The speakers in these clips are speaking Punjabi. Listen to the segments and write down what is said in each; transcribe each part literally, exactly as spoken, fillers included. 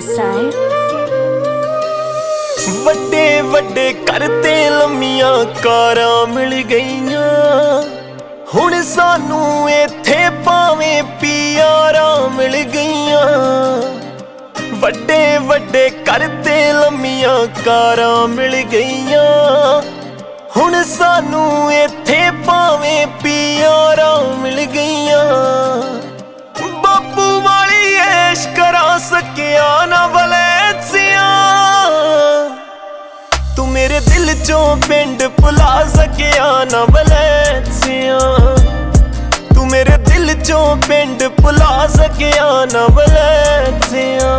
Side ਵੱਡੇ ਵੱਡੇ ਕਰਤੇ ਲੰਮੀਆਂ ਕਾਰਾਂ ਮਿਲ ਗਈਆਂ, ਹੁਣ ਸਾਨੂੰ ਇੱਥੇ ਭਾਵੇਂ ਪਿਆਰਾਂ ਮਿਲ ਗਈਆਂ। ਵੱਡੇ ਵੱਡੇ ਕਰਤੇ ਲੰਮੀਆਂ ਕਾਰਾਂ ਮਿਲ ਗਈਆਂ, ਹੁਣ ਸਾਨੂੰ ਇੱਥੇ ਭਾਵੇਂ ਪਿਆਰਾਂ ਮਿਲ ਗਈਆਂ। ਬਾਪੂ ਵਾਲੀ ਐਸ਼ ਕਰਾ ਸਕਿਆ ਨਾ ਵਲੈਂਸੀਆਂ, ਤੂੰ ਮੇਰੇ ਦਿਲ ਚੋਂ ਪਿੰਡ ਭੁਲਾ ਸਕਿਆ ਨਾ ਵਲੈਂਸੀਆਂ। ਤੂੰ ਮੇਰੇ ਦਿਲ ਚੋਂ ਪਿੰਡ ਭੁਲਾ ਸਕਿਆ ਨਾ ਵਲੈਂਸੀਆਂ।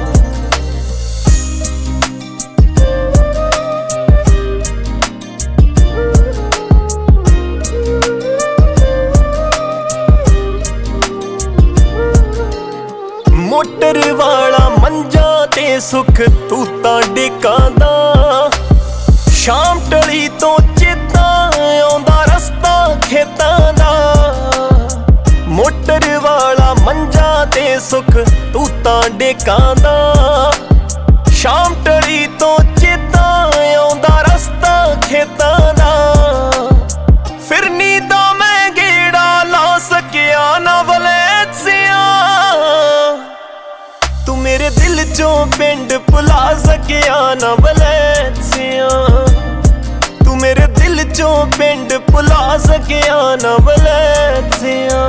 ਮੋਟਰ ਵਾਲਾ ਮੰਜਾ ਤੇ ਸੁੱਖ ਤੂੰ ਤਾਂ ਡਿਕਾਂਦਾ, ਸ਼ਾਮ ਟਲੀ ਤੋਂ ਚੇਤਾ ਆਉਂਦਾ ਰਸਤਾ ਖੇਤਾਂ ਦਾ। ਮੋਟਰ ਵਾਲਾ ਮੰਜਾ ਤੇ ਸੁੱਖ ਤੂੰ ਤਾਂ ਡਿਕਾਂਦਾ, ਸ਼ਾਮ ਟਲੀ ਤੋਂ ਚੇਤਾ ਆਉਂਦਾ ਰਸਤਾ ਖੇਤਾਂ ਦਾ। ਫਿਰਨੀ ਦਾ ਮੈਂ ਗੇੜਾ ਲਾ ਸਕਿਆ ਨਾ ਵਲੈਂਸੀਆਂ, ਤੂੰ ਮੇਰੇ ਦਿਲ ਚੋਂ ਪਿੰਡ ਭੁਲਾ ਸਕਿਆ ਨਾ ਵਲੈਂਸੀਆਂ। ਤੂੰ ਮੇਰੇ ਦਿਲ ਚੋਂ ਪਿੰਡ ਭੁਲਾ ਸਕਿਆ ਨਾ ਵਲੈਂਸੀਆਂ।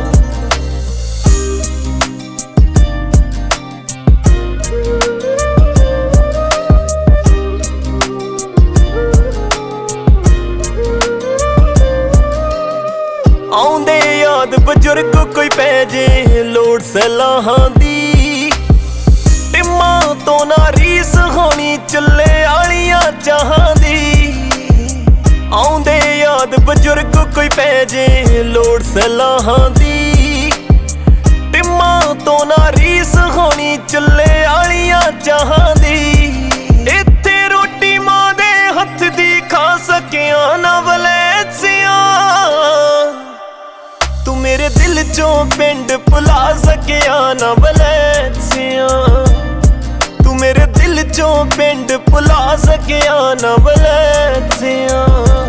ਆਉਂਦੇ ਯਾਦ ਬਜ਼ੁਰਗ ਕੋਈ ਪੈ ਜੇ ਲੋੜ ਸਲਾਹਾਂ ਦੀ, ਟਿਮਾਂ ਤੋਂ ਨਾ ਰੀਸ ਹੋਣੀ ਚੁੱਲ੍ਹੇ ਵਾਲੀਆਂ ਚਾਹਾਂ ਦੀ। ਆਉਂਦੇ ਯਾਦ ਬਜ਼ੁਰਗ ਕੋਈ ਪੈ ਜੇ ਲੋੜ ਸਲਾਹਾਂ ਦੀ, ਟਿਮਾਂ ਤੋਂ ਨਾ ਰੀਸ ਹੋਣੀ ਚੁੱਲ੍ਹੇ ਵਾਲੀਆਂ ਚਾਹਾਂ ਦੀ। ਇੱਥੇ ਰੋਟੀ ਮਾਂ ਦੇ ਹੱਥ ਦੀ ਖਾ ਸਕਿਆ ਨਾ ਵਲੈਂਸੀਆਂ, ਤੂੰ ਮੇਰੇ ਦਿਲ ਚੋਂ ਪਿੰਡ ਭੁਲਾ ਸਕਿਆ ਨਾ ਵਲੈਂਸੀਆਂ। ਤੂੰ ਮੇਰੇ ਦਿਲ ਚੋਂ ਪਿੰਡ ਭੁਲਾ ਸਕਿਆ ਨਾ ਵਲੈਂਸੀਆਂ।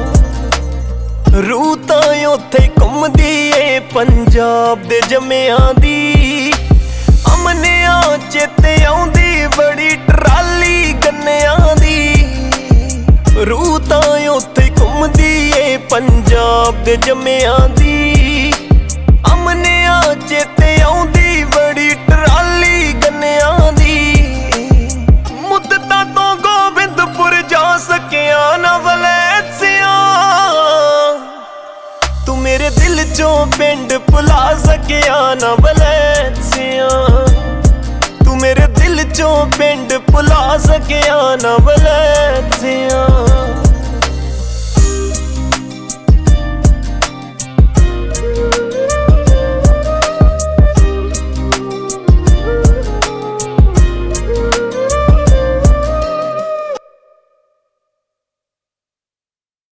ਰੂਹ ਤਾਂ ਉੱਥੇ ਘੁੰਮਦੀ ਏ ਪੰਜਾਬ ਦੇ ਜੰਮਿਆਂ ਦੀ, ਅਮਨਿਆਂ ਚੇਤੇ ਆਉਂਦੀ ਬੜੀ ਟਰਾਲੀ ਗੰਨਿਆਂ ਦੀ। ਰੂਹ ਤਾਂ ਉੱਥੇ ਘੁੰਮਦੀ ਏ ਪੰਜਾਬ ਦੇ ਜੰਮਿਆਂ ਦੀ, ਅਮਨਿਆਂ ਚੇਤੇ ਆਉਂਦੀ ਬੜੀ ਟਰਾਲੀ ਗੰਨਿਆਂ ਦੀ। ਮੁੱਦਤਾਂ ਤੋਂ ਗੋਬਿੰਦਪੁਰ ਜਾ ਸਕਿਆ ਨਾ ਵਲੈਂਸੀਆਂ, ਤੂੰ ਮੇਰੇ ਦਿਲ ਚੋਂ ਪਿੰਡ ਭੁਲਾ ਸਕਿਆ ਨਾ ਵਲੈਂਸੀਆਂ। ਤੂੰ ਮੇਰੇ ਦਿਲ ਚੋਂ ਪਿੰਡ ਭੁਲਾ ਸਕਿਆ ਨਾ ਵਲੈਂਸੀਆਂ।